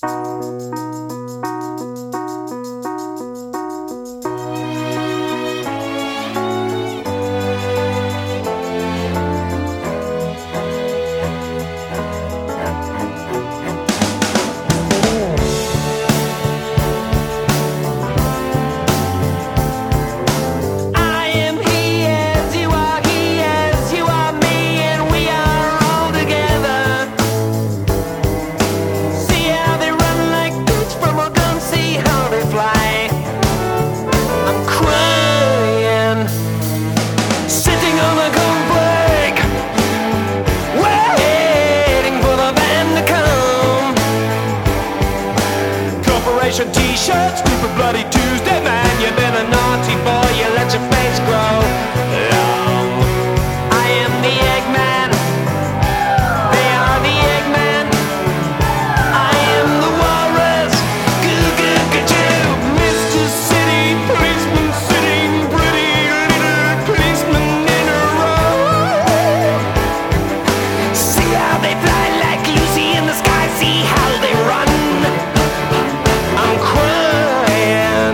T-shirt, stupid bloody Tuesday, man. You've been a naughty boy, you let your face grow long. I am the Eggman. They are the Eggman. I am the walrus. Goo goo goo. Mr. City policeman sitting pretty little policeman in a row. See how they fly like Lucy in the sky. See how they run. I'm crying.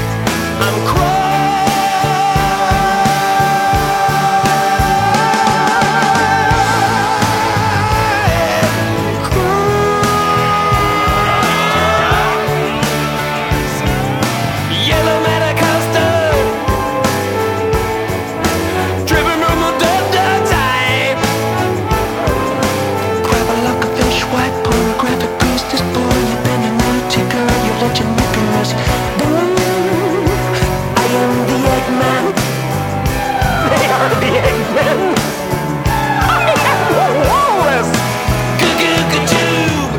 Yellow Madacosta, driven from a dog's eye. Grab a lock of fish, white pornographic priestess boy. You've been a naughty girl, you let your knickers burn. I am the Eggman. They are the Eggmen. I am the walrus. Goo goo goo tube.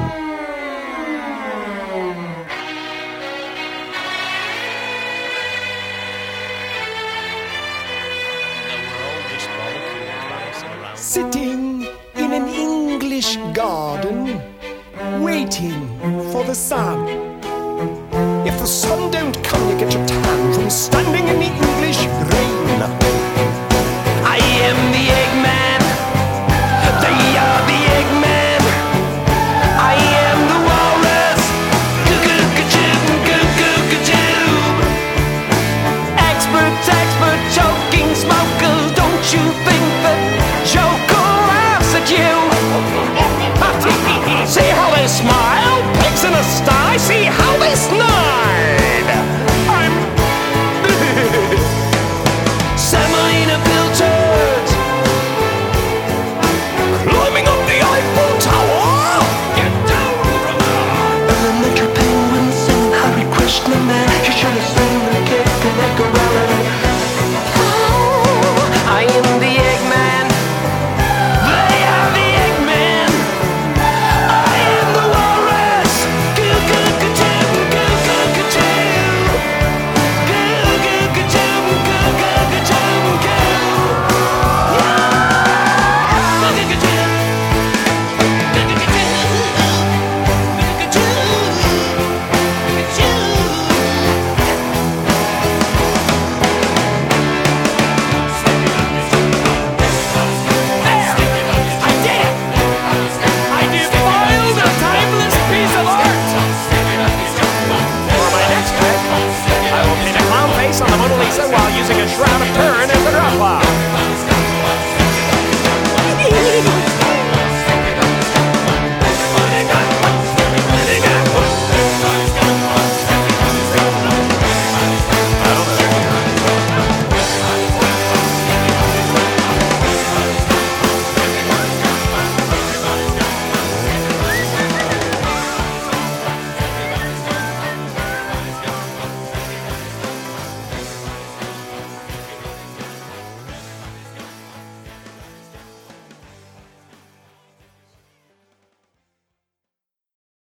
Sitting in an English garden, waiting for the sun. If the sun don't come, you get your tan from standing in the English rain.